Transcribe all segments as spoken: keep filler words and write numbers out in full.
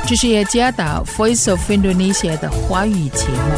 这是雅加达 Voice of Indonesia 的华语节目。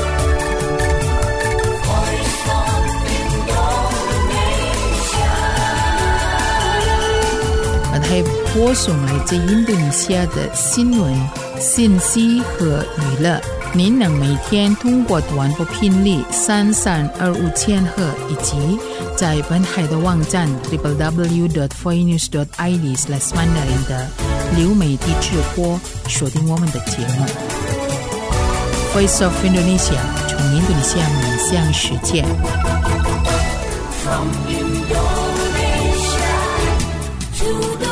还播送来自印度尼西亚的新闻、信息和娱乐。您能每天通过短波频率三三二五千赫以及在本海的网站 double-u double-u double-u dot voinews dot i d slash mandarin 的流媒体直播锁定我们的节目。Voice of Indonesia 从印度尼西亚面向世界。From Indonesia to the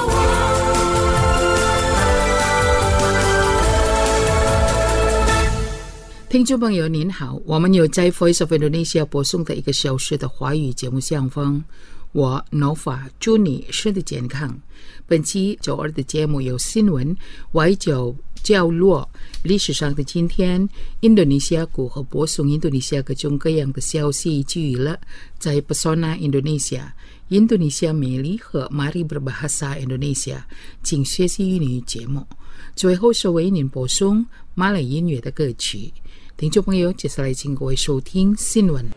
听众朋友您好，我们有在 Voice of Indonesia 播送的一个小时的华语节目上方，我 Nova 祝你身体健康。本期周二的节目有新闻、外交、角落、历史上的今天、印度尼西亚股和播送印度尼西亚各种各样的消息及娱乐，在 Pesona Indonesia、印度尼西亚美丽和 Mari Berbahasa Indonesia 请学习英语节目。最后是为您播送马来音乐的歌曲。听众朋友，接下来请各位收听新闻。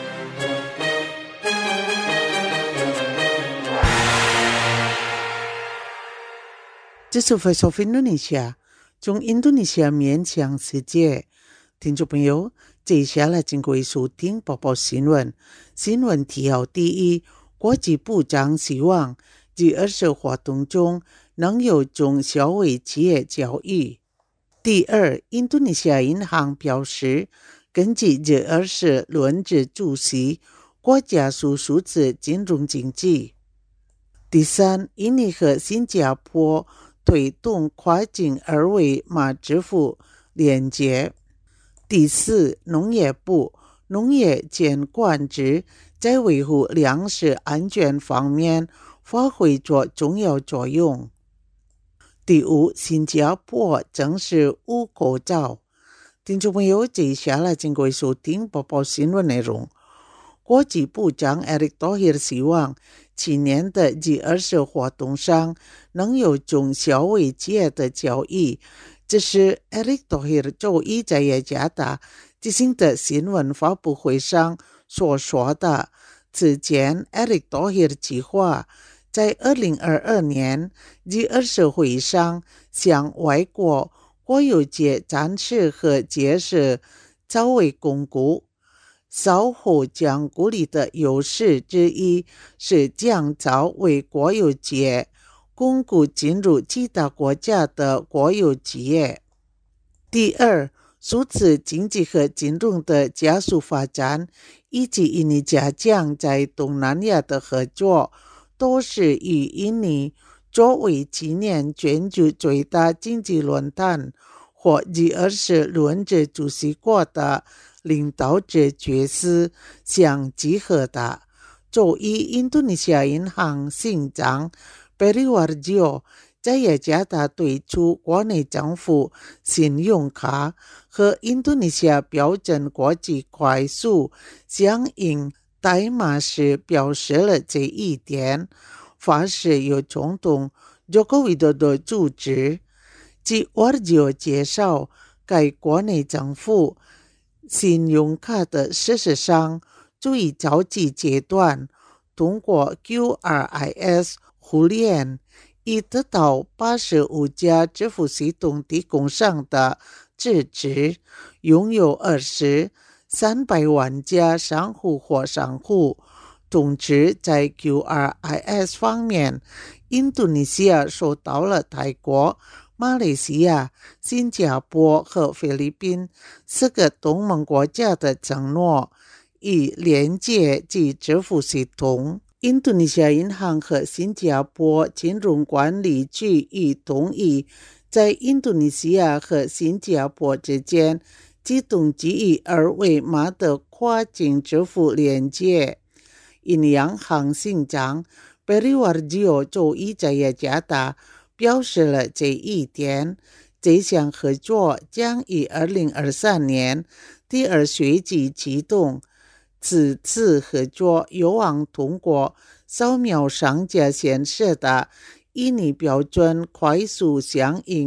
这是 Voice of Indonesia 从印度尼西亚面向世界。听众朋友，接下来请各位收听播报新闻。新闻提要第一，国际部长希望 G 二十 活动中能有中小微企业交易。第二，印度尼西亚银行表示，根据 G 二十 轮值主席，国家属数字金融经济。第三，印尼和新加坡推动跨境二维码支付连接。第四，农业部农业监管局在维护粮食安全方面发挥着重要作用。第五，新加坡正式无口罩。听众朋友，接下来请各位收听播报新闻内容。国际部长 Erick Thohir 希望今年的 G 二十 活动上能有中小微企业的交易。这是 Erick Thohir 周一在雅加达举行的新闻发布会上所说的。此前 Erick Thohir 计划在二零二二年 G 二十 会议上向外国国有界展示和解释较为巩固。稍后将鼓励的优势之一是降噪为国有界巩固进入其他国家的国有企业。第二，数字经济和金融的加速发展以及印尼加强在东南亚的合作，都是与印尼作为今年全球最大经济论坛或 G 二十 轮值主席国的领导者角色相结合的。周一，印度尼西亚银行行长 Peri Warjio 在雅加达推出国内政府信用卡和印度尼西亚标准国际快速相应代码时表示了这一点，发誓有冲动 Joko Widodo 组织。即 Warjio 介绍，该国内政府信用卡的事实上处于早期阶段，通过 Q R I S 互联已得到八十五家支付系统提供商的支持，拥有二十三百万家商户或商户。总之，在 Q R I S 方面，印度尼西亚受到了泰国、马来西亚、新加坡和菲律宾四个东盟国家的承诺，以连接及支付系统。印度尼西亚银行和新加坡金融管理局已同意在印度尼西亚和新加坡之间启动基于二维码的跨境支付连接。印尼央行行长 Peri Warjio 周一在雅加达表示了这一点。这项合作将于二零二三年第二学期启动。此次合作有望通过扫描商家显示的印尼标准快速相应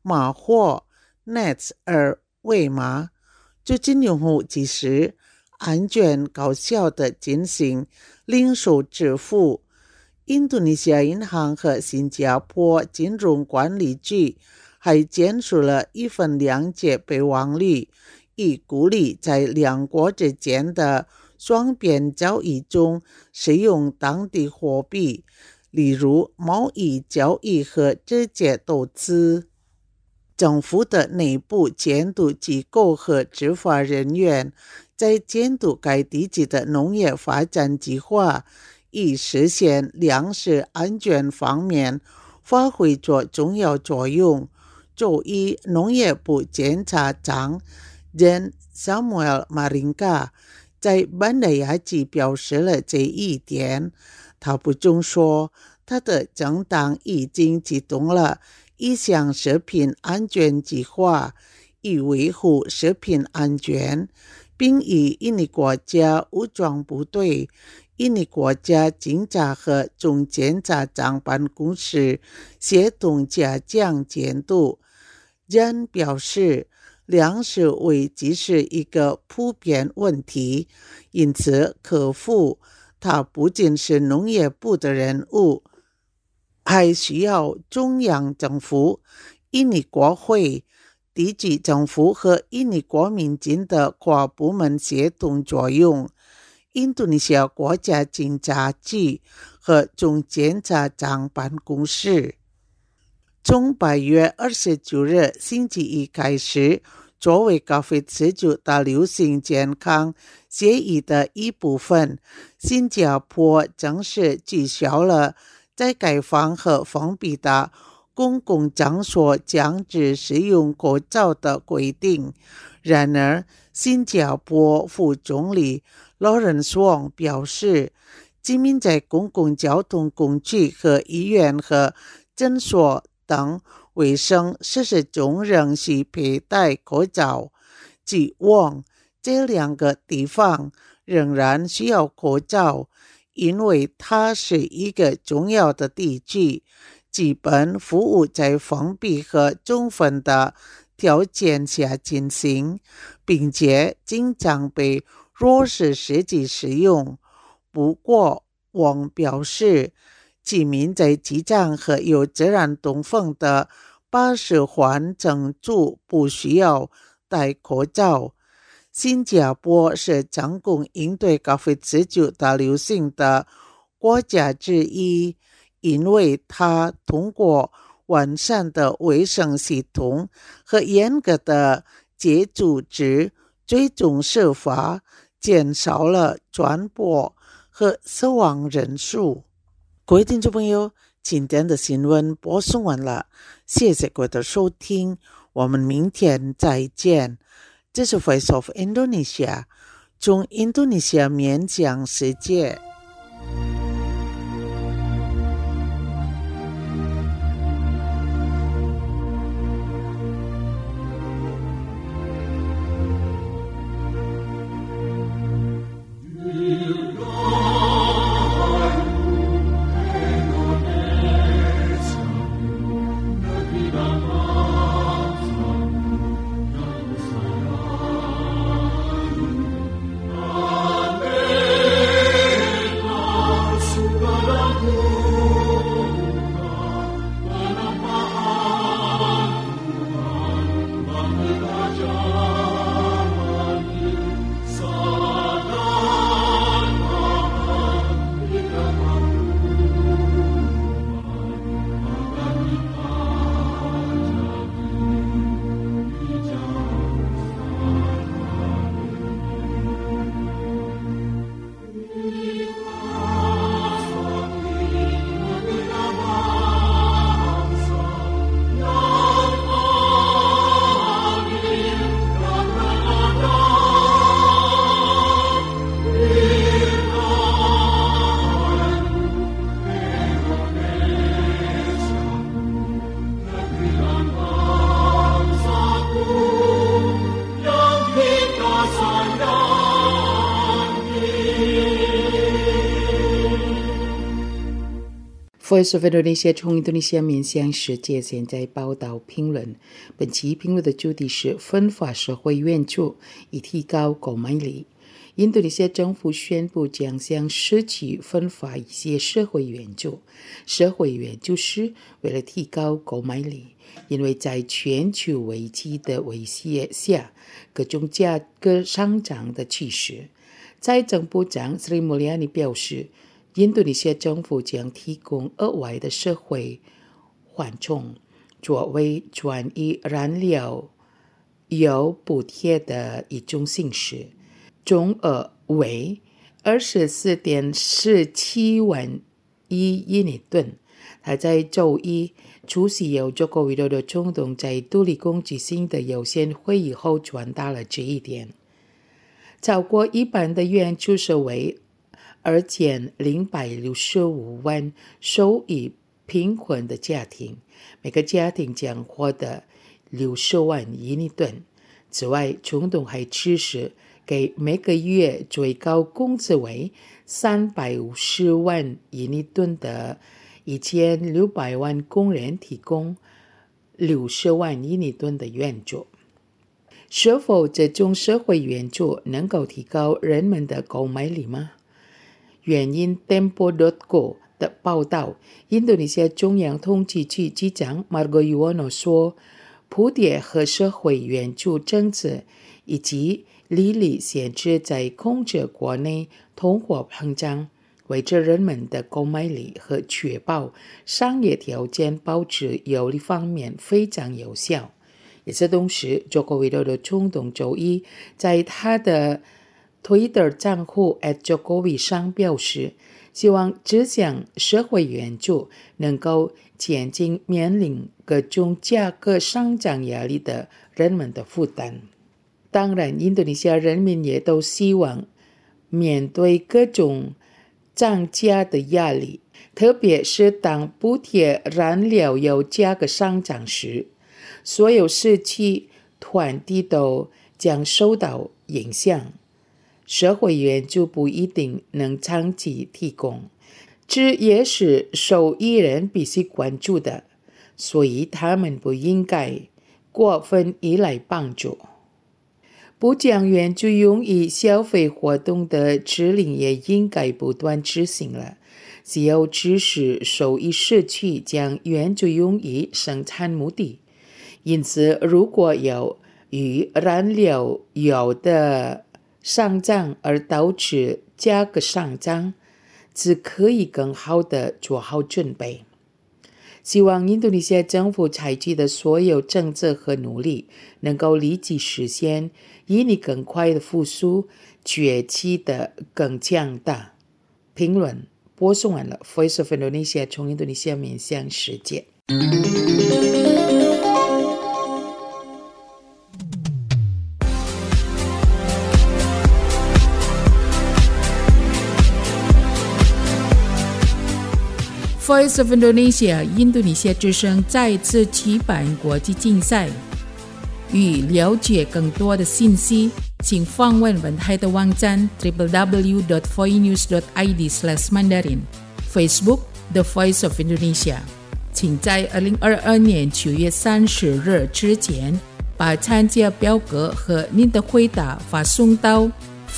马或 Nets 而为马，促进用户及时、安全、高效地进行零售支付。印度尼西亚银行和新加坡金融管理局还签署了一份谅解备忘录，以鼓励在两国之间的双边交易中使用当地货币，例如贸易交易和直接投资。政府的内部监督机构和执法人员在监督该地区的农业发展计划，以实现粮食安全方面发挥着重要作用。周一，农业部检察长 Jan Samuel Maringka 在班达雅吉表示了这一点。他补充说，他的政党已经启动了一项食品安全计划，以维护食品安全，并与印尼国家武装部队、印尼国家警察和总检察长办公室协同加强监督。Jan 表示，粮食危机是一个普遍问题，因此克服它不仅是农业部的任务，还需要中央政府、印尼国会、地区政府和印尼国民间的跨部门协同作用。印度尼西亚国家警察局和总检察长办公室从八月二十九日星期一开始，作为咖啡持久大流行健康协议的一部分，新加坡正式取消了在开放和封闭的公共场所强制使用口罩的规定。然而，新加坡副总理 Lawrence Wong 表示，居民在公共交通工具和医院和诊所等卫生设施中仍需佩戴口罩。据 Wong， 这两个地方仍然需要口罩，因为它是一个重要的地区，基本服务在封闭和充分的条件下进行，并且经常被弱势实际使用。不过，王表示，居民在机场和有自然通风的巴士环境中不需要戴口罩。新加坡是成功应对咖啡持久大流行的国家之一，因为它通过完善的卫生系统和严格的戒组织追踪设法减少了传播和死亡人数。各位听众朋友，今天的新闻播送完了，谢谢各位的收听，我们明天再见。这是 Voice of Indonesia， 从印度尼西亚面向世界。 Voice of Indonesia 从印度尼西亚面向世界现在报道评论。本期评论的主题是分发社会援助以提高购买力。印度尼西亚政府宣布将向社区分发一些社会援助。社会援助是为了提高购买力，因为在全球危机的威胁下，各种价格上涨的趋势。财政部长 Sri Mulyani 表示，印度尼西亚政府将提供额外的社会缓冲，作为转移燃料油补贴的一种形式，总额为 二十四点四七万亿印尼盾。他在周一出席由中国委托的总统在杜立宫举行的有限会议后传达了这一点。超过一半的援助是为二千零百六十五万收益贫困的家庭，每个家庭将获得六十万印尼盾。此外，总统还支持给每个月最高工资为三百五十万印尼盾的一千六百万工人提供六十万印尼盾的援助。是否这种社会援助能够提高人们的购买力吗？原因 Tempo 点 co 的报道，印度尼西亚中央统计局局长 Margo Yuwono 说，补贴和社会援助政策以及利率限制在控制国内通货膨胀，维持人们的购买力和确保商业条件保持有利方面非常有效。也是同时，中国委托的总统周一在他的推特账户 at Jokowi 上表示，希望这项社会援助能够减轻面临各种价格上涨压力的人们的负担。当然，印度尼西亚人民也都希望面对各种涨价的压力，特别是当补贴燃料油价格上涨时，所有社区团体都将受到影响。社会援助不一定能长期提供，这也是受益人必须关注的，所以他们不应该过分依赖帮助。不将援助用于消费活动的指令也应该不断执行了，只有支持受益社区将援助用于生产目的。因此，如果有与燃料油的上涨而导致价格上涨，只可以更好地做好准备。希望印度尼西亚政府采取的所有政策和努力能够立即实现印尼更快的复苏，崛起的更强大。评论播送完了 Voice of Indonesia 从印度尼西亚面向世界。Voice of Indonesia 印度尼西亚之声再次举办国际竞赛。欲了解更多的信息，请访问本台的网站 double-u double-u double-u dot voinews dot i d slash mandarin Facebook The Voice of Indonesia。请在二零二二年九月三十日之前把参加表格和您的回答发送到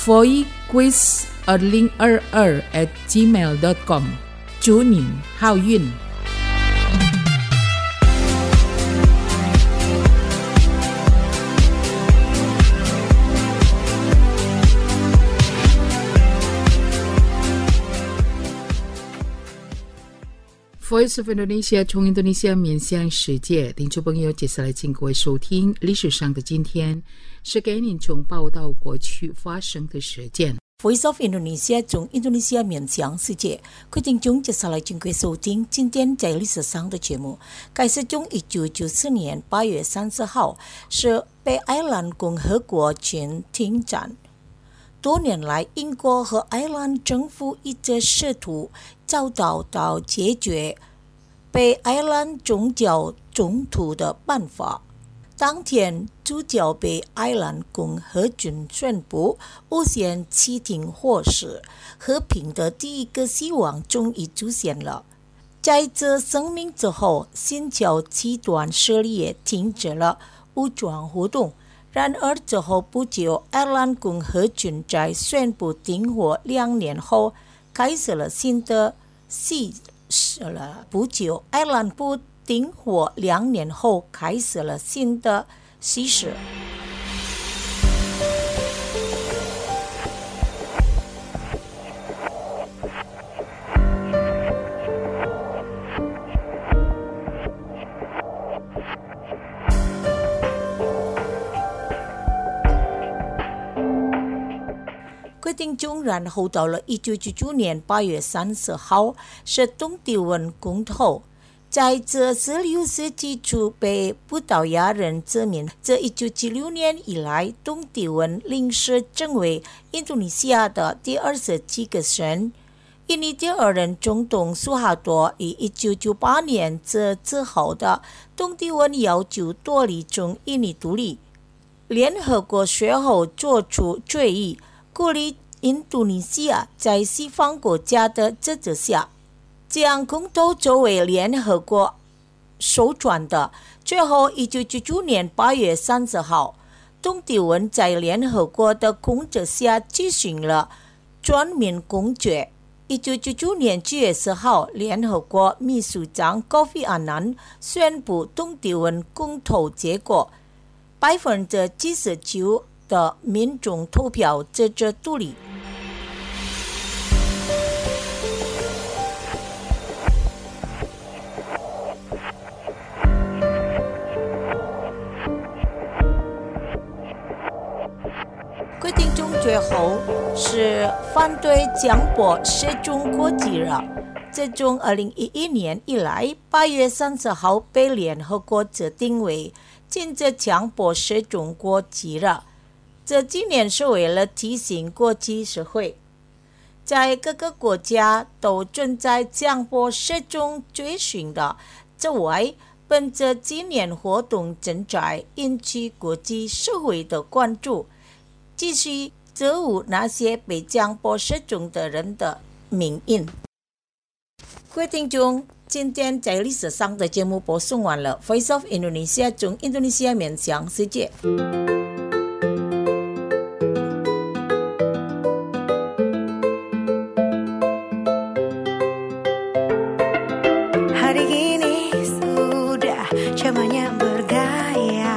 voiquiz 二零二二 at gmail dot com。祝您好运。Voice of Indonesia 从印度尼西亚面向世界，听众朋友，接下来请各位收听历史上的今天，是给您从报道过去发生的事件。 Voice of Indonesia 从印度尼西亚面向世界，各位听众接下来请各位收听今天在历史上的节目。该是从一九九四年八月三十号是北爱尔兰共和国前停战。多年来，英国和爱尔兰政府一直试图找到到解决北爱尔兰宗教冲突的办法。当天，主教北爱尔兰共和军宣布无限期停火时，和平的第一个希望终于出现了。 在这声明之后，新教极端势力也停止了武装活动。然而之后不久，爱尔兰共和军在宣布停火两年后开始了新的西事了。不久，爱尔兰不停火两年后开始了新的西事。决定中，然后到了一九九九年八月三十号是东帝汶公投，在这十六世纪初被葡萄牙人殖民。这一九七六年以来，东帝汶临时成为印度尼西亚的第二十七个省。印尼第二任总统苏哈多于一九九八年这之后的东帝汶要求脱离从印尼独立。联合国随后作出决议，鼓励印度尼西亚在西方国家的支持下，将公投作为联合国首转的。最后，一九九九年八月三十号，东帝汶在联合国的控制下举行了全民公决。一九九九年七月十号，联合国秘书长高菲安南宣布东帝汶公投结果，百分之七十九的民众投票支持独立。决定中最后是反对强迫失踪国籍了。自从二零一一年以来，八月三十号被联合国指定为禁止强迫失踪国籍了。这几年是为了提醒国际社会，在各个国家都存在强迫失踪罪行的。此外，本着纪念活动正在引起国际社会的关注，继续责无那些被强迫失踪的人的命运。各位听众，今天在历史上的节目播送完了。Voice of Indonesia 从印度尼西亚面向世界。 Hari ini sudah zamannya bergaya,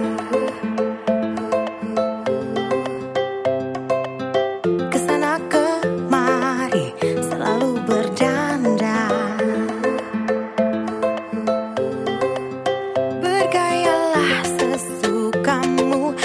kesana kemari selalu berdandan. Bergayalah sesukamu,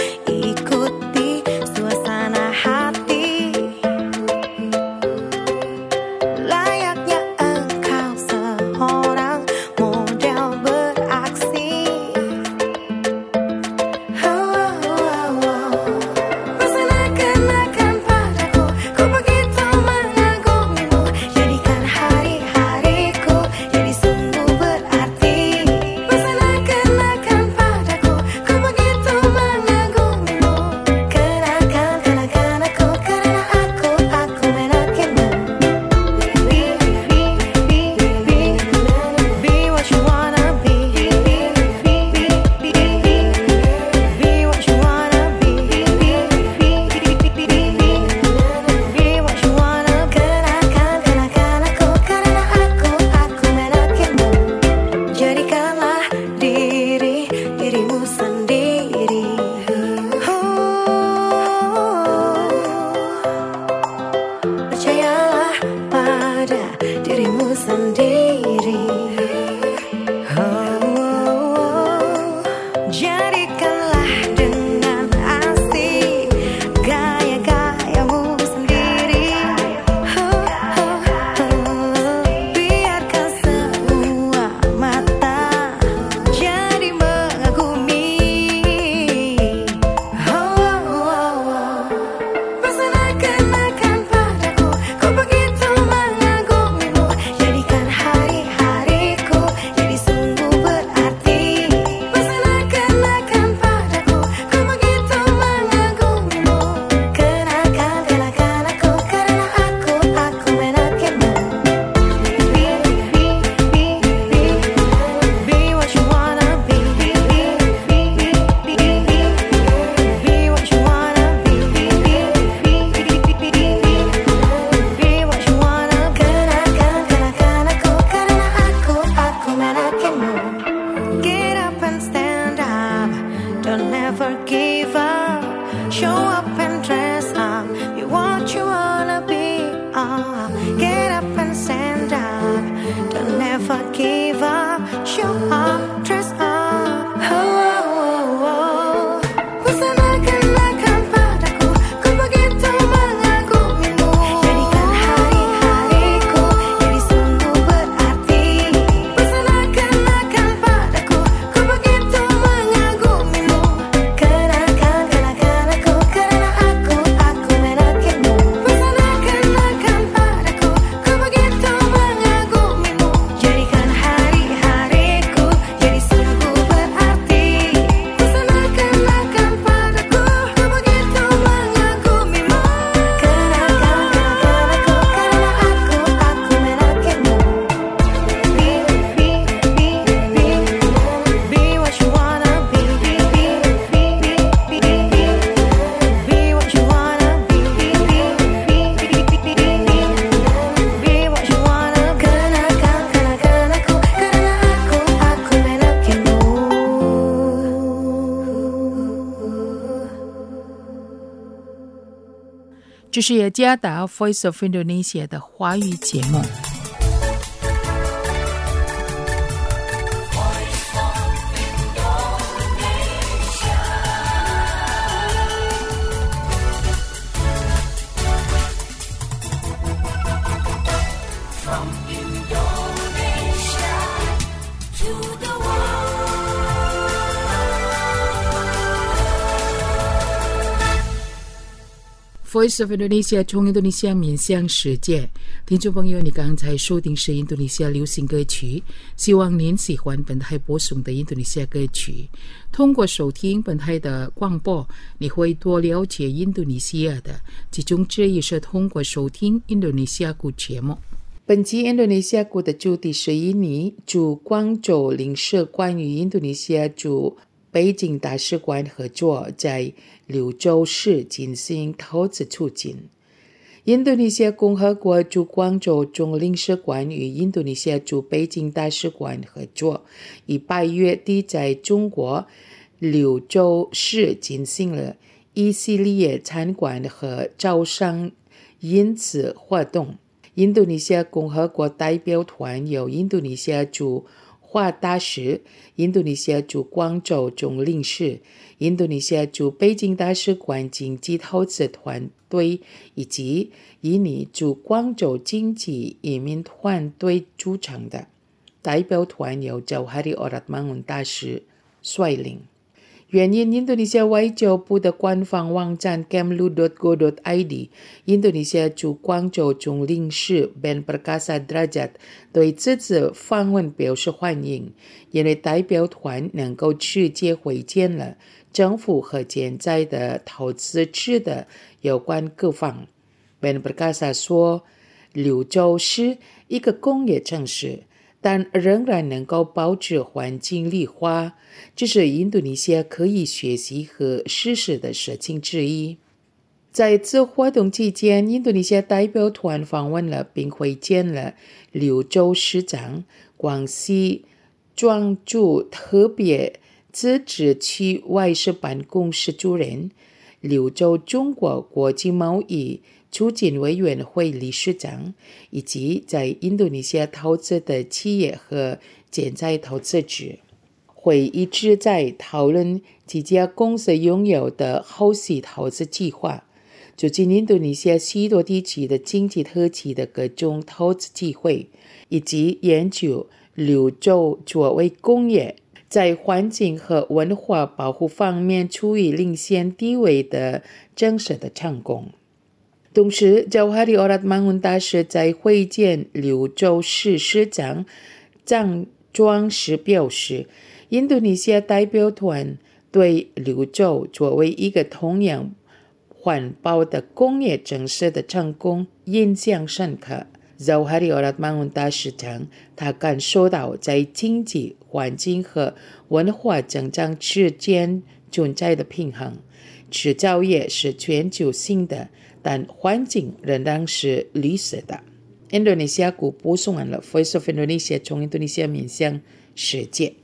这是雅加达 Voice of Indonesia 的华语节目。Voice of Indonesia 从印度尼西亚面向世界，听众朋友，你刚才收听是印度尼西亚流行歌曲，希望您喜欢本台播送的印度尼西亚歌曲。通过收听本台的广播，你会多了解印度尼西亚的，其中之一是通过收听印度尼西亚歌节目。本期印度尼西亚歌的主题是印尼驻广州领事馆与印度尼西亚驻北京大使馆合作，在柳州市进行投资促进。印度尼西亚共和国驻广州总领事馆与印度尼西亚驻北京大使馆合作，于八月底在中国柳州市进行了一系列参观和招商引资活动。印度尼西亚共和国代表团由印度尼西亚驻华大使、印度尼西亚驻广州总领事、印度尼西亚驻北京大使馆经济投资团队以及印尼驻广州经济移民团队组成的。代表团由Jauhari Oratmangun大使率领。原因印度尼西亚外交部的官方网站 kemlu dot go dot i d 印度尼西亚驻广州总领事 Ben Perkasa Derajat 对这次访问表示欢迎，因为代表团能够直接会见了政府和现在的投资制的有关各方。Ben Perkasa 说，柳州是一个工业城市，但仍然能够保持环境绿化，这是印度尼西亚可以学习和实施的事情之一。在此活动期间，印度尼西亚代表团访问了并会见了柳州市长、广西庄驻特别自治区外事办公室主任、柳州中国国际贸易促进委员会理事长，以及在印度尼西亚投资的企业和潜在投资者。会议旨在讨论几家公司拥有的后续投资计划，促进印度尼西亚许多地区的经济特区的各种投资机会，以及研究柳州作为工业在环境和文化保护方面处于领先地位的正式的成功。同时，Jauhari Oratmangun大使在会见柳州市市长张庄时表示，印度尼西亚代表团对柳州作为一个同样环保的工业城市的成功印象深刻。Jauhari Oratmangun大使称，他感受到在经济、环境和文化增长之间存在的平衡。制造业是全球性的，但环境仍然是绿色的。印度尼西亚歌播送完了 Voice of Indonesia 从印度尼西亚面向世界。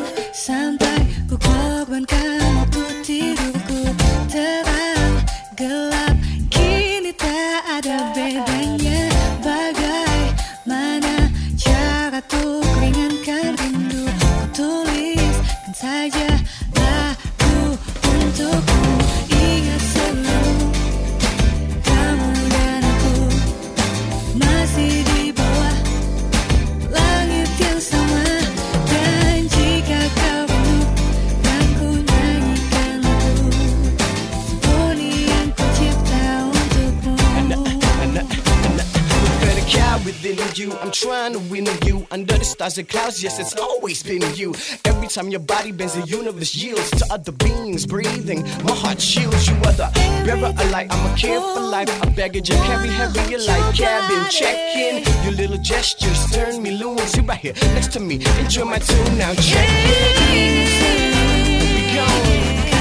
Sampai ku korbankan waktu tidurku terang gelap. within you. I'm trying to win you under the stars and clouds. Yes, it's always been you. Every time your body bends, the universe yields to other beings breathing. My heart shields. You are the bearer of light. I'm a care for life. A baggage I carry heavy like cabin. Check in. Your little gestures turn me loose. You right here next to me. Enjoy my tune now. Check in. We go.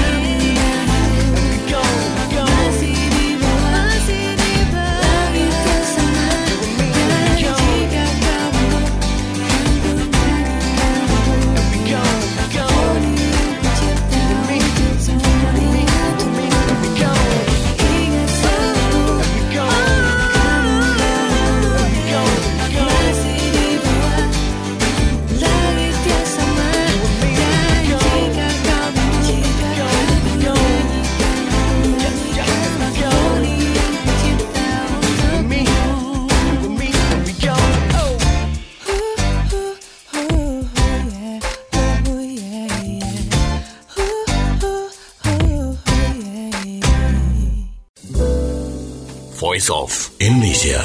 Voice of Indonesia.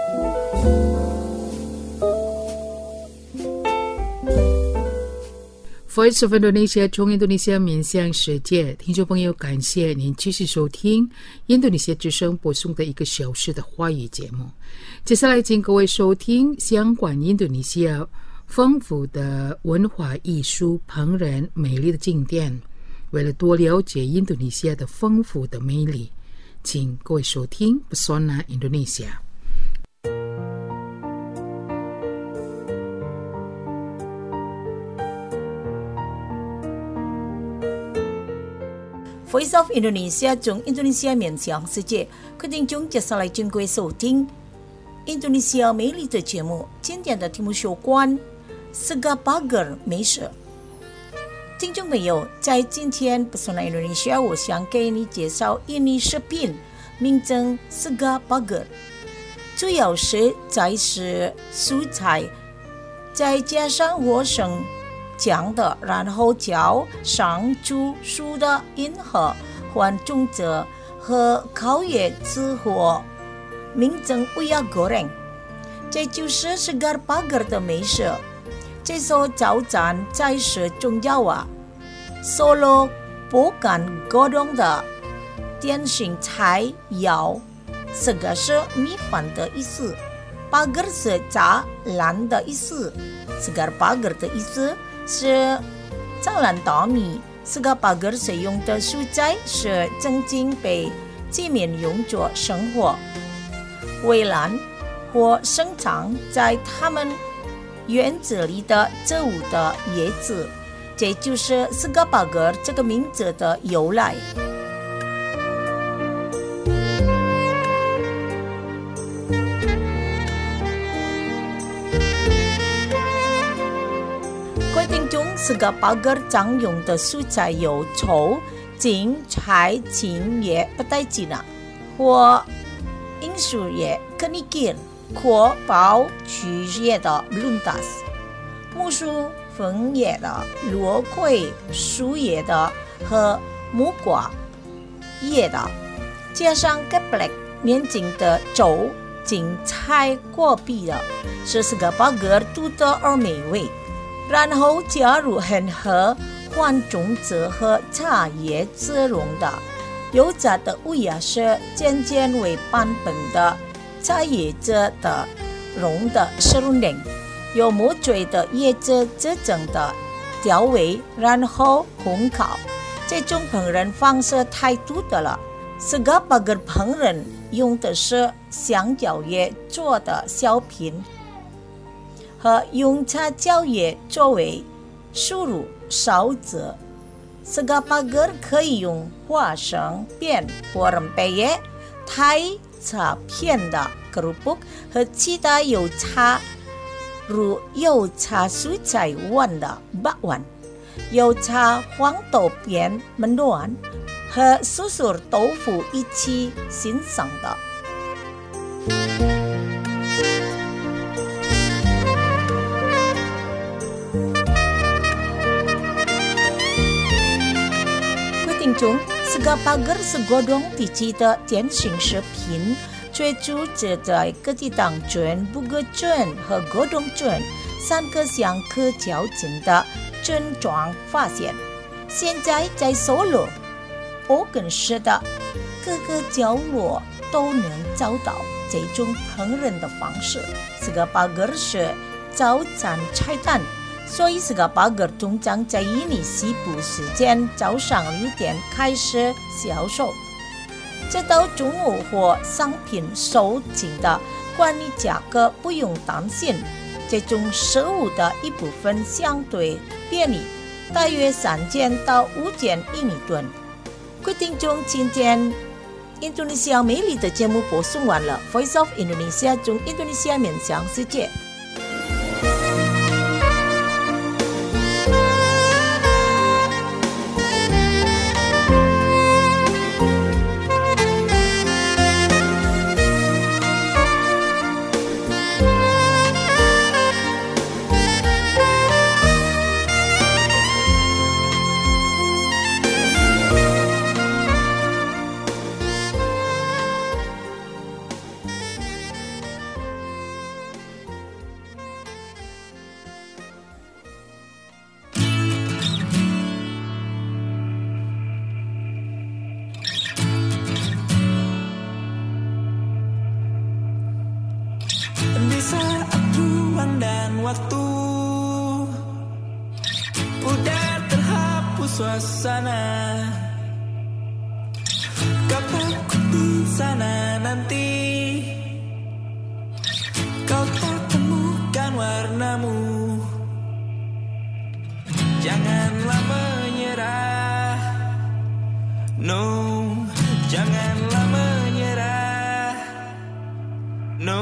Voice of Indonesia 从印度尼西亚面向世界，听众朋友，感谢您继续收听印度尼西亚之声播送的一个小时的华语节目。接下来请各位收听相关印度尼西亚丰富的文化艺术、烹饪、美丽的景点。为了多了解印度尼西亚的丰富的魅力，请各位收听 Pesona Indonesia。 Voice of Indonesia 从印度尼西亚面向世界，决定中接下来经过收听印度尼西亚美丽的节目。今天的题目有关 Sega Pagar 美食。听众朋友，在今天 Pesona Indonesia 我想给你介绍印尼食品，名称 Sega Pagar， 主要是在是蔬菜，再加上花生酱的，然后浇上煮熟的银河或种子和烤叶子或名称 Uya Goreng， 这就是 Sega Pagar 的美食。这所早餐在是中药啊 Solo bukan godong 的典型菜肴。Sega 是米饭的意思， Pagar 是栅栏的意思。 Sega Pagar 的意思是栅栏大米。 Sega Pagar 使用的蔬菜是曾经被居民用作生活、围栏或生长在他们园子里的植物的叶子，这就是 Sega Pagar 这个名字的由来。各位听众， Sega Pagar 常用的蔬菜有葱、芹菜、青叶、不带筋啊，或罂粟叶、kenikir、阔苞曲叶的 bluntas， 木薯粉叶的、罗葵树叶的和木瓜叶的，加上 geplek 年轻的粥、芹菜果皮的，是 Sega Pagar 独特而美味。然后加入很和换种子和茶叶滋溶的油炸的乌鸦是渐渐为版本的茶叶子的溶的食用灵，有木嘴的叶子制成的调味，然后烘烤。这种烹饪方式太独特了。 Sega Pagar 烹饪用的是香蕉叶做的小品，和用茶椒叶作为输入勺子。 Sega Pagar 可以用花生片或rempeyek、台茶片的 kerupuk 和其他有茶如有茶蔬菜丸的 bakwan、有茶黄豆片 mendoan 和素素豆腐一起欣赏的。听众， Sega Pagar 是广东地区的典型食品， 追逐者在各地当中不个镇和各种镇三个相可较劲的症状发现，现在在首尔、欧根市的各个角落都能找到这种烹饪的方式。这个 burger 是早餐菜单，所以这个 burger 通常在印尼西部时间早上六点开始销售，直到中午或商品收紧的关于价格不用担心。这种食物的一部分相对便宜，大约三件到五件印尼盾。各位听众，今天印度尼西亚美丽的节目播送完了。Voice of Indonesia 中印度尼西亚面向世界。 Di saat ruang dan waktu udah terhapus suasana, kau takut di sana nanti kau tak temukan warnamu. Janganlah menyerah, no, janganlah menyerah, no.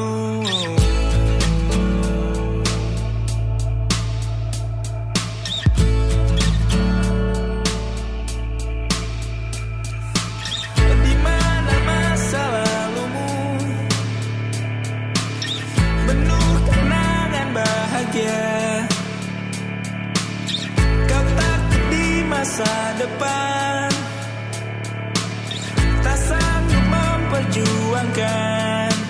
Kau takut di masa depan tak sanggup memperjuangkan.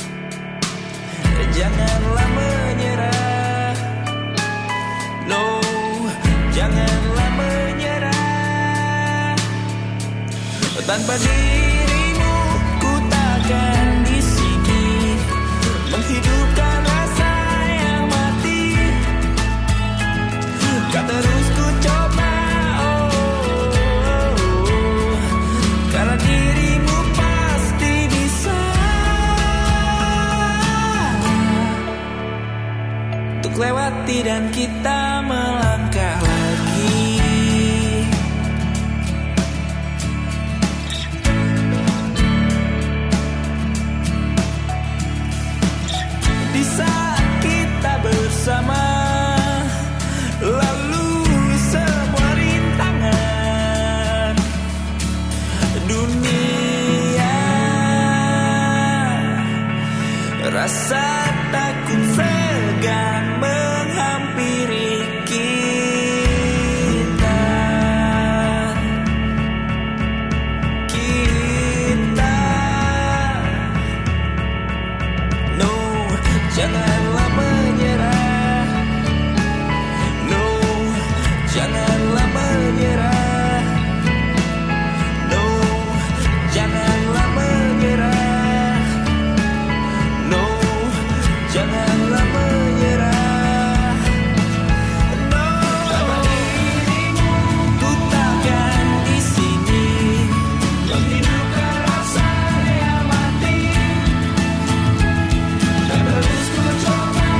Janganlah menyerah, no, janganlah menyerah. Tanpa dirimu ku takkan di sini menghidupkan rasa yang mati. Kau terus ku coba, oh, oh, oh, karena dirimu pasti bisa untuk lewati dan kita melangkah lagi. Di saat kita bersama, lalu semua rintangan dunia, rasa takut segan menghampiri kita. Kita, no, janganlah menyerah, no, janganlah menyerah, no, janganlah menyerah, no, janganlah menyerah, no. Tanpa dirimu ku takkan di sini menghidupkan rasa yang mati. Dan terus ku coba,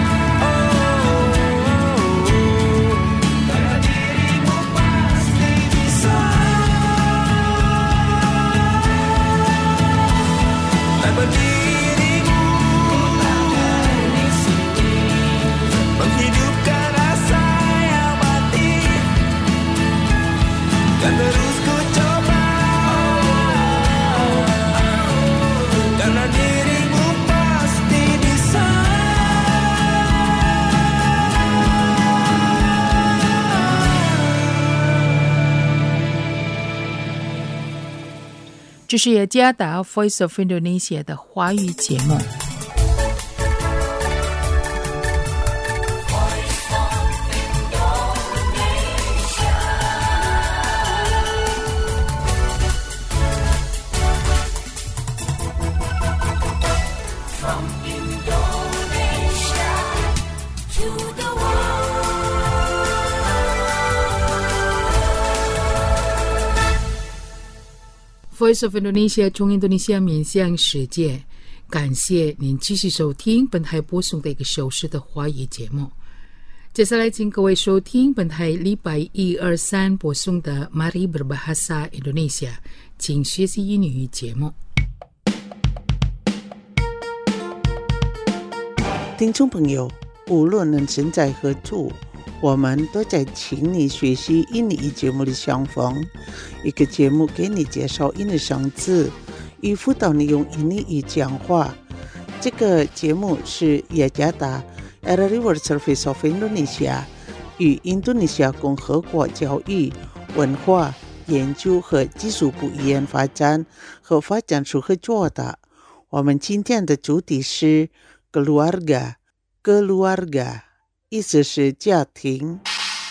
这是雅加达 Voice of Indonesia 的华语节目。Voice of Indonesia 从印度尼西亚面向世界，感谢您继续收听本台播送的一个小时的华语节目。接下来请各位收听本台礼拜一、二、三播送的 Mari Berbahasa Indonesia 请学习英语节目。 听众朋友，无论人身在何处，我们都在请你学习英语节目的相逢，一个节目给你介绍英语生字，以辅导你用英语讲话。这个节目是雅加达 R R World Service of Indonesia 与印度尼西亚共和国教育、文化、研究和技术部医院发展和发展署合作的。我们今天的主题是 Keluarga Keluarga， 意思是家庭。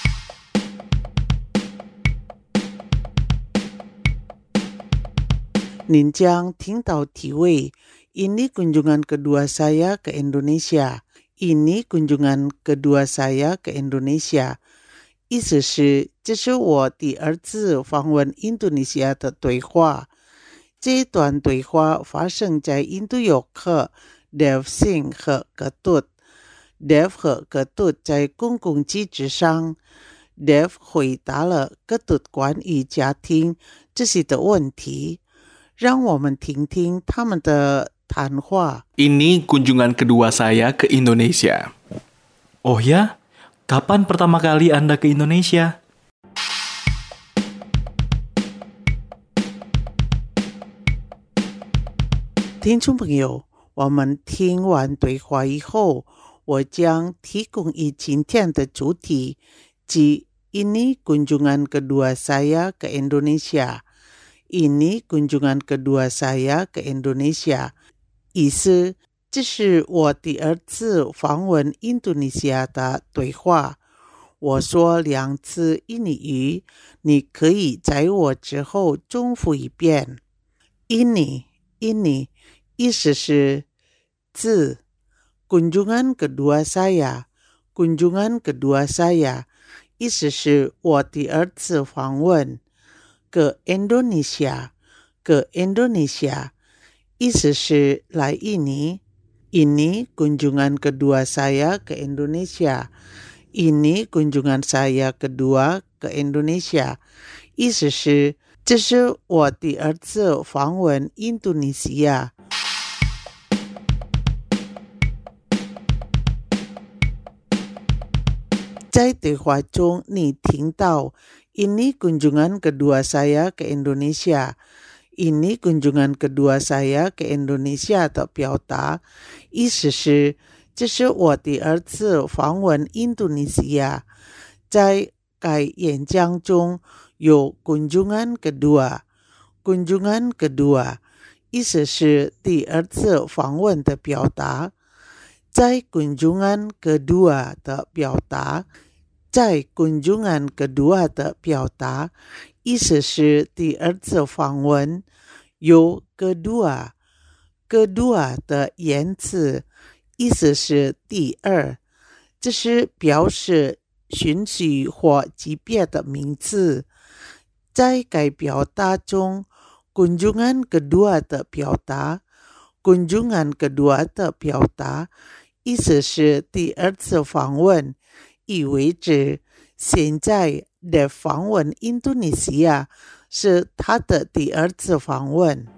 您将听到题为 Ini kunjungan kedua saya ke Indonesia Ini kunjungan kedua saya ke Indonesia， 意思是这是我第二次访问印度尼西亚的对话。这一段对话发生在印度游客 Dev Singh 和 Ketut。Dev 和 Ketut 在公共机制上 Dev 回答了 Ketut 关于家庭这些的问题，让我们听听他们的谈话。 Ini kunjungan kedua saya ke Indonesia. Oh ya? Kapan pertama kali Anda ke Indonesia? 听众朋友，我们听完对话以后，我将提供以今天的主题，即 Ini kunjungan kedua saya ke Indonesia Ini kunjungan kedua saya ke Indonesia， 意思这是我第二次访问印度尼西亚的对话。我说两次印尼语，你可以在我之后重复一遍。 Ini Ini 意思是字。 Kunjungan kedua saya Kunjungan kedua saya 意思是我第二次访问。 Ke Indonesia Ke Indonesia 意思是来印尼。 Ini kunjungan kedua saya ke Indonesia Ini kunjungan saya kedua ke Indonesia 意思是这是我第二次访问印度尼西亚。在对话中，你听到 Ini kunjungan kedua saya ke Indonesia Ini kunjungan kedua saya ke Indonesia 的表达，意思是这是我第二次访问印度尼西亚。在该演讲中有 kunjungan kedua kunjungan kedua 意思是第二次访问的表达。在 kunjungan kedua 的表达在 kunjungan kedua 的表达，意思是第二次访问。有 kedua kedua 的言辞，意思是第二，这是表示顺序或级别的名词。在该表达中 kunjungan kedua 的表达 kunjungan kedua 的表达，意思是第二次访问，意味着现在的访问印度尼西亚是他的第二次访问。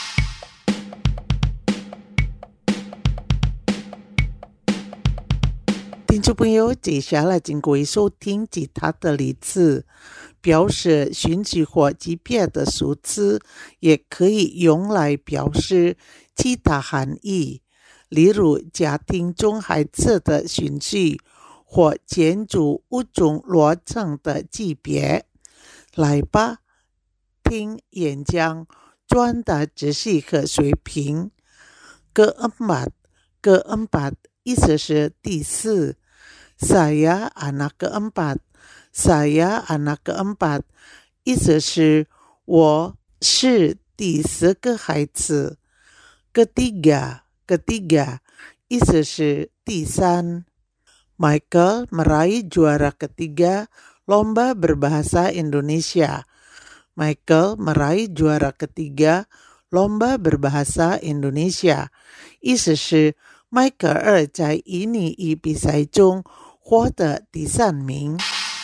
听众朋友，接下来经过收听其他的例子，表示顺序或级别的数词，也可以用来表示其他含义，例如家庭中孩子的顺序或建筑物种落成的级别。来吧，听演讲， 专的只是一个水平。Keempat, keempat 意思是第四。Saya anak keempat, saya anak keempat 意思是我是第四个孩子。Ketiga, ketiga 意思是第三。Michael meraih juara ketiga lomba berbahasa Indonesia. Michael meraih juara ketiga lomba berbahasa Indonesia. 意思是迈克尔在印尼语比赛中获得第三名。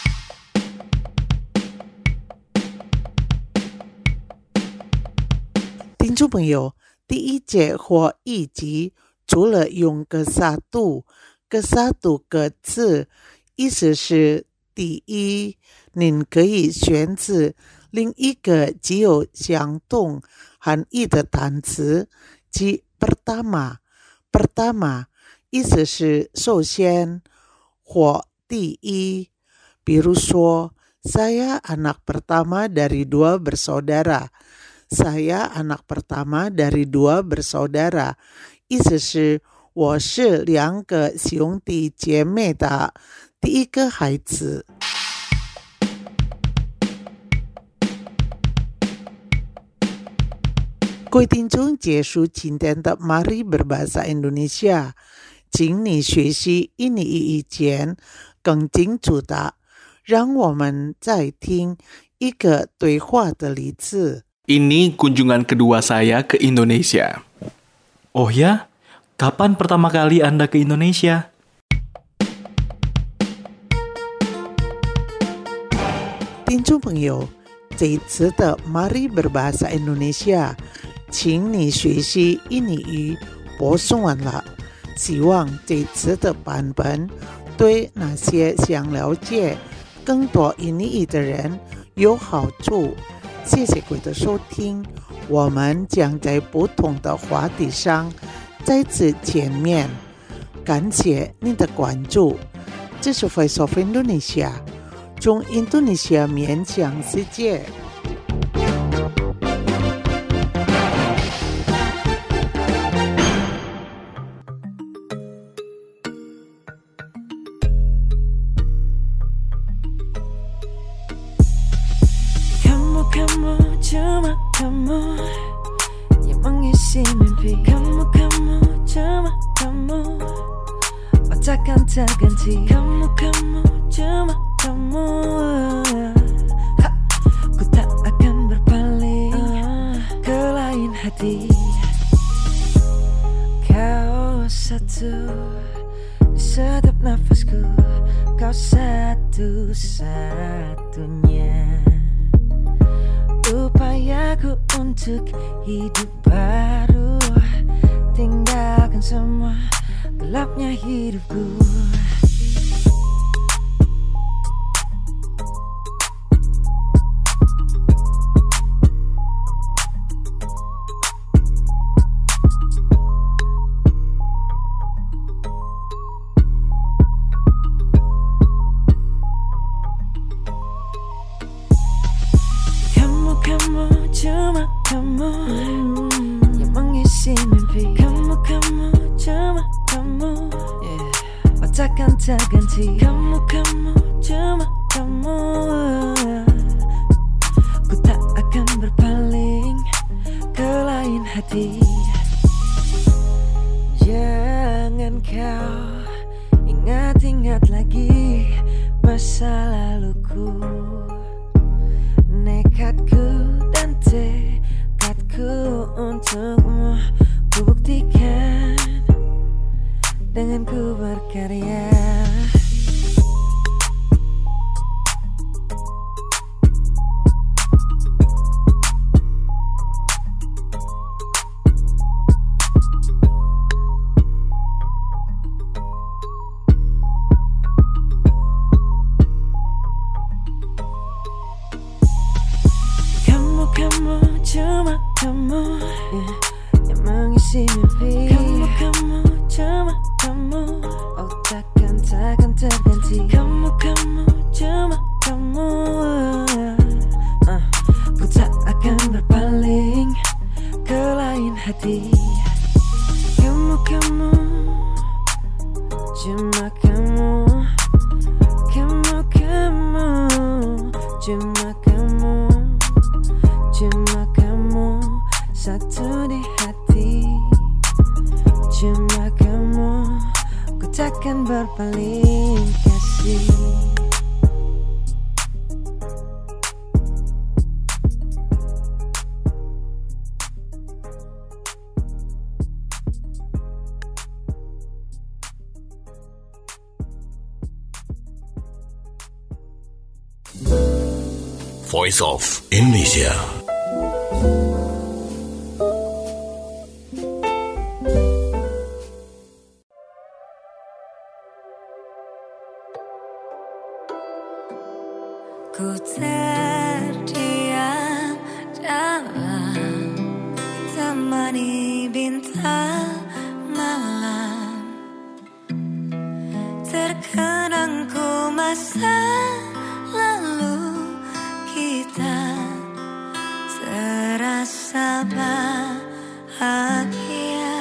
听众朋友，第一节或一集除了用个satu个satu个字，意思是第一，您可以选择另一个只有相同含义的单词，即 pertama pertama 意思是首先或第一。比如说 saya anak pertama dari dua bersaudara. Saya anak pertama dari dua bersaudara 意思是我是两个兄弟姐妹的第一个孩子。各位听众，结束今天的 Mari Berbahasa Indonesia， 请你学习印尼语以前更清楚的，让我们再听一个对话的例子。 Ini kunjungan kedua saya ke Indonesia. Oh ya? Kapan pertama kali Anda ke Indonesia? 听众朋友，这一次的 Mari Berbahasa Indonesia， 请你学习印尼语播送完了。希望这一次的版本对那些想了解更多印尼语的人有好处。谢谢各位的收听，我们将在不同的话题上再次见面。感谢您的关注，这是 Voice of Indonesia， 从印度尼西亚面向世界。 Kamu cuma kamu yang mengisi mimpi. Kamu kamu cuma kamu, takkan terganti. Kamu kamu cuma kamu, ha, ku tak akan berpaling uh, ke lain hati. Kau satu di setiap nafasku, kau satu-satunya upayaku untuk hidup baru, tinggalkan semua gelapnya hidupku. Kamu cuma kamu yang mengisi mimpi. Kamu kamu cuma kamu, yeah, takkan terganti. Kamu kamu cuma kamu, ku tak akan berpaling ke lain hati. Jangan kau ingat-ingat lagi masa laluku. Nekatku dan tekadku untukmu ku buktikan dengan ku berkarya. Kamu cuma kamu, yeah, yang mengisi mimpi. Kamu kamu cuma kamu, oh takkan tak cuma kamu, kamu, kamu, cuma kamu, cuma kamu, satu di hati, cuma kamu, ku takkan berpaling kasih. Voice of Indonesia. Ku terdiam dalam temani bintang malam, terkenangku masa lalu kita terasa bahagia.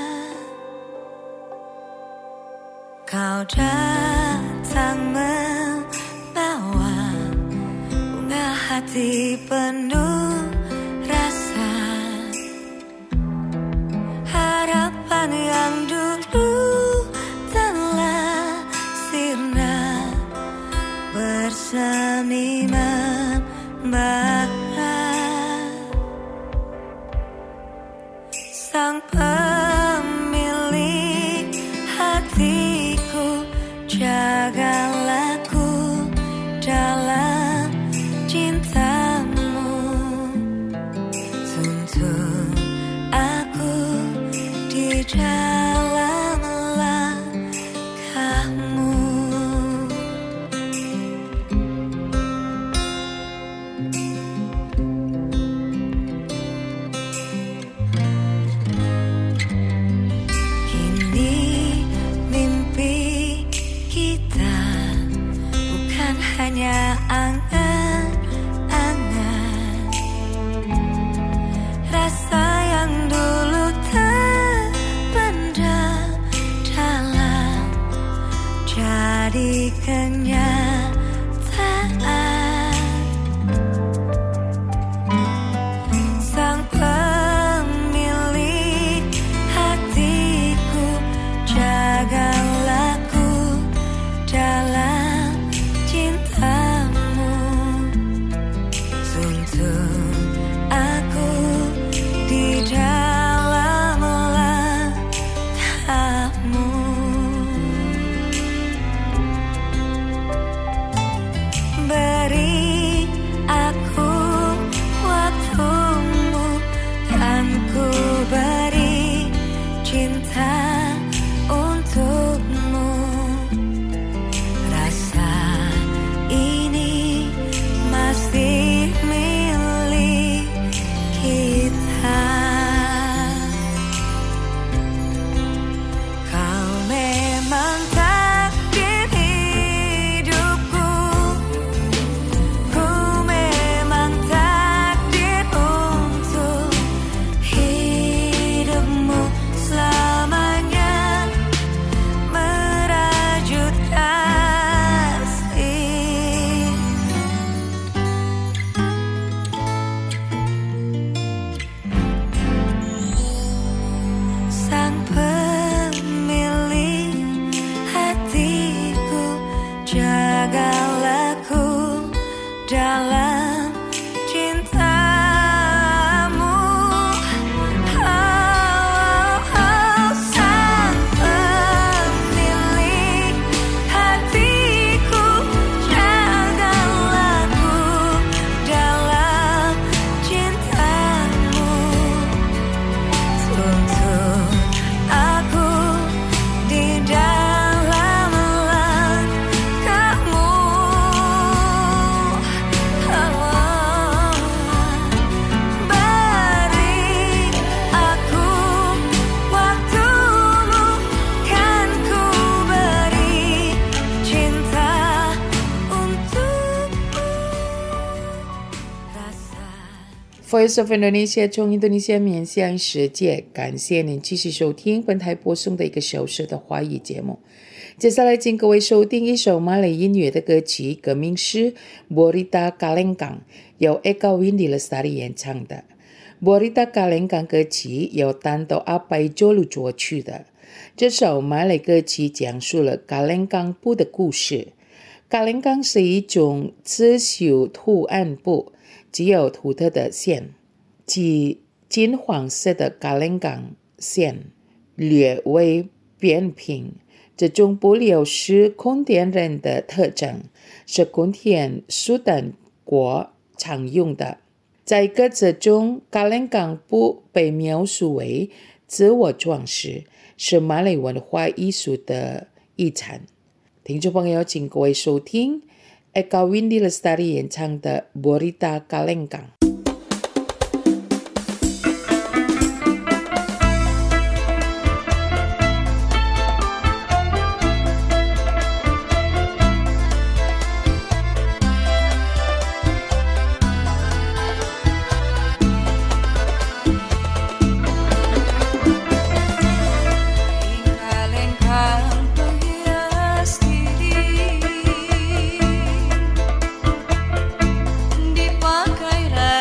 Kau datang membawa bunga hati penuh rasa, harapan yang dulu telah sirna bersemi membara. Sang pemilik hatiku, jagalah ku dalam cintamu, tuntun aku di dalam langkahmu. Hanya angan-angan, rasa yang dulu terpendam dalam jadi kenyataan. Sang pemilik hatiku, jagalah ku dalam cintamu, tuntun aku di dalam langkahmu. Beri aku waktumu, kan ku beri cinta untukmu. Rasa ini masih milik kita. Kau memang takdir hidupku, ku memang takdir untuk hidupmu selamanya, merajut kasih. Sang pemilik hatiku, jagalah ku dalam cintamu. Oh, oh, sang pemilik hatiku, jagalah ku dalam cintamu, tuntun aku di dalam langkahmu. Oh, Voice of Indonesia 从印度尼西亚面向世界，感谢您继续收听本台播送的一个小时的华语节目。接下来请各位收听一首马来音乐的歌曲，歌名是 Borita Kalengkang， 由 Eka Windy Lestari 演唱的。Borita Kalengkang 歌曲由丹斗阿拜佐鲁作曲的。这首马来歌曲讲述了 Kalengkang 布的故事。Kalengkang 是一种刺绣图案布，只有独特的线，即金黄色的 Kalengkang 线略微扁平。这种布料是kon田人的特征，是kon田苏丹国常用的。在歌词中 Kalengkang 布被描述为自我装饰，是马来文化艺术的遗产。听众朋友，请各位收听 Eka Windy Lestari 演唱的 Borita Kalengkang。 Dipakai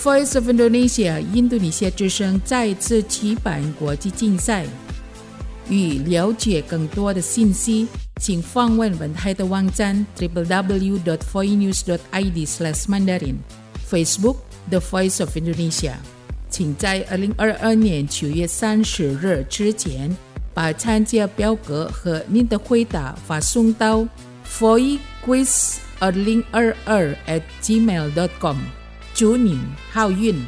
Voice of Indonesia 印度尼西亚之声再次举办国际竞赛。欲了解更多的信息，请访问本台的网站 double-u double-u double-u dot voinews dot i d slash mandarin Facebook The Voice of Indonesia。请在二零二二年九月三十日之前，把参加表格和您的回答发送到 voiquiz 二零二二 at gmail dot com。祝您好运！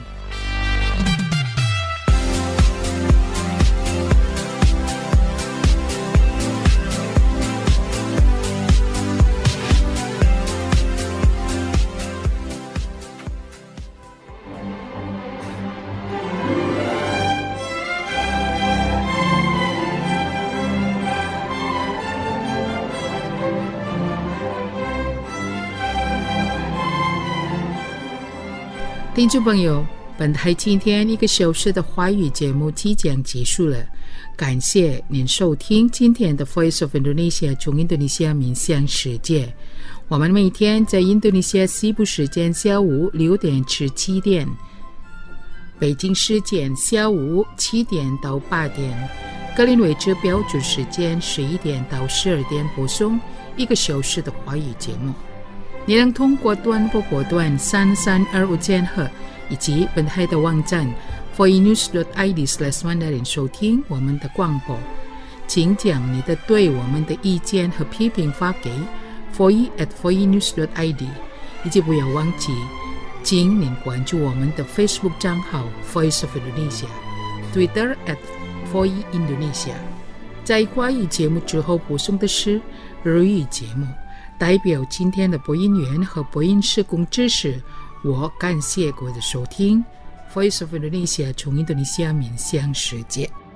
听众朋友，本台今天一个小时的华语节目即将结束了，感谢您收听今天的 Voice of Indonesia 从印度尼西亚面向世界。我们每天在印度尼西亚西部时间下午六点至七点，北京时间下午七点到八点，格林威治标准时间十一点到十二点播送一个小时的华语节目。你能通过短波波段三三二五千赫以及本台的网站 voinews dot i d slash mandarin 收听我们的广播。请将你的对我们的意见和批评发给 voice at voinews dot i d， 以及不要忘记请您关注我们的 Facebook 账号 Voice of Indonesia， Twitter at voice indonesia。 在华语节目之后播送的是日语节目。代表今天的播音员和播音施工知识，我感谢各位的收听。Voice of Indonesia 从印度尼西亚面向世界。